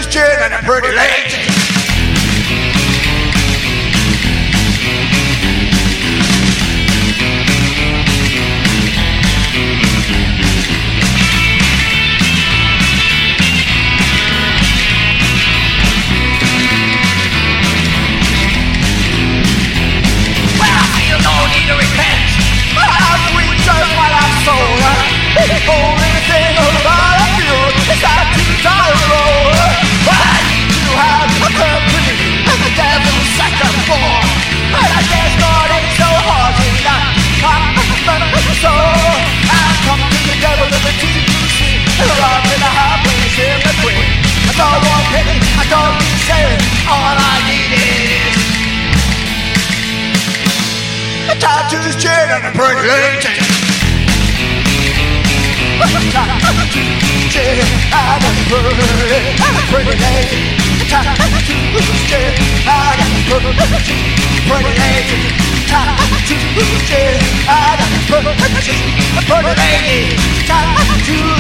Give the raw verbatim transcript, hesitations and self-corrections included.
tattoos, gin, and a pretty lady. Tattoos, gin, and a pretty lady. Tattoos, gin, and a pretty, and a pretty lady. Tattoos, gin, and a pretty, pretty lady. Tattoos, gin, and a pretty, pretty lady. Tattoos.